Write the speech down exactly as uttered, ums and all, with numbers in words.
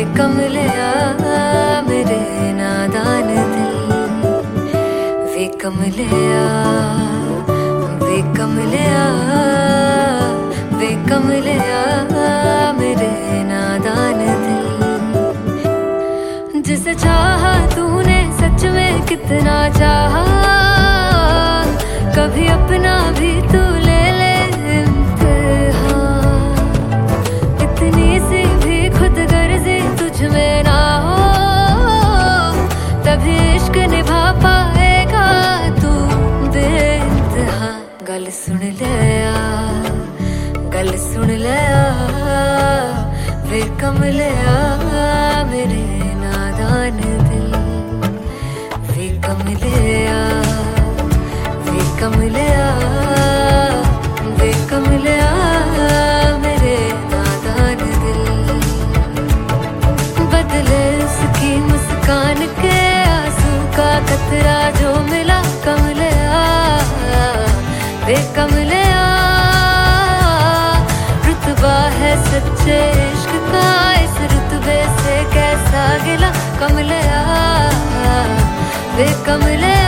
कमलिया मेरे नादान दिल, वे कमलिया वे कमलिया वे कमलिया मेरे नादान दिल। जिसे चाहा तूने सच में कितना चाहा, कभी अपना भी तू ले ले इम्तिहान। इतनी सी भी खुद गर्जी तुझ में ना हो, तभी इश्क निभा पाएगा तू बेइंतहा। गल सुन ले आ, गल सुन ले आ, वे कमलिया मेरे नादान दिल, वे कमलिया वे कमलिया वे कमलिया मेरे नादान दिल। बदले उसकी मुस्कान के आंसू का कतरा जो मिला कमलिया वे कमलिया। रुतबा है सच्चे इश्क का, इस रुतबे से कैसा गिला कमलिया वे कमलिया।